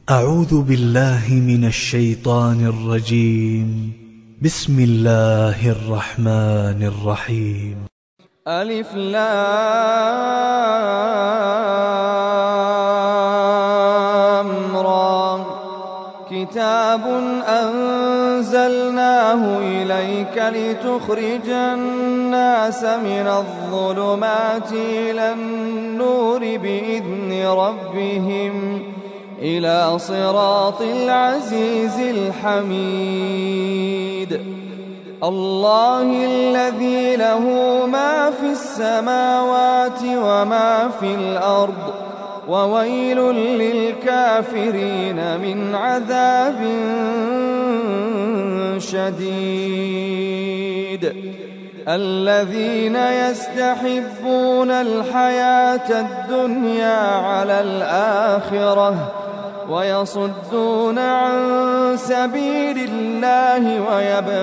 أعوذ بالله من الشيطان الرجيم. بسم الله الرحمن الرحيم. ألف لام را. كتاب أنزلناه إليك لتخرج الناس من الظلمات إلى النور بإذن ربهم إلى صراط العزيز الحميد. الله الذي له ما في السماوات وما في الأرض، وويل للكافرين من عذاب شديد. الذين يستحبون الحياة الدنيا على الآخرة ويصدون عن سبيل الله